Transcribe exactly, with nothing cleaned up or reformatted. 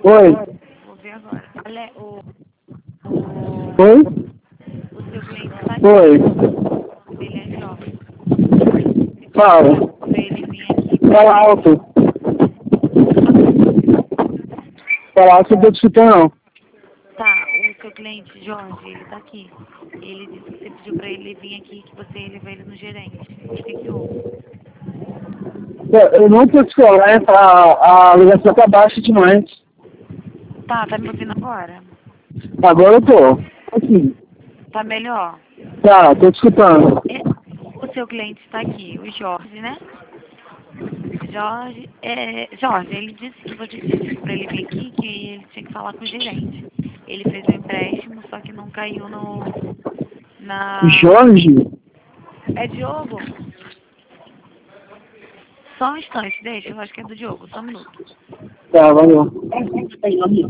Oi. Vou ver agora. Ale, o, Oi? o seu cliente está aqui. Oi. Ele é jovem. Fala. Pra ele vir aqui. Fala alto. Fala alto, eu tô te escutando não. Tá, o seu cliente, Jorge, ele tá aqui. Ele disse que você pediu pra ele vir aqui, que você levou ele no gerente. O que que houve? Eu não tô te falando, a, a ligação tá baixa demais. Tá, tá me ouvindo agora? Agora eu tô. Aqui. Tá melhor? Tá, tô te escutando. É, o seu cliente está aqui, o Jorge, né? Jorge, é, Jorge, ele disse que você disse pra ele vir aqui que ele tinha que falar com o gerente. Ele fez um empréstimo, só que não caiu no... na... Jorge? É Diogo? Só um instante, deixa, eu acho que é do Diogo, só um minuto. Tá, valeu.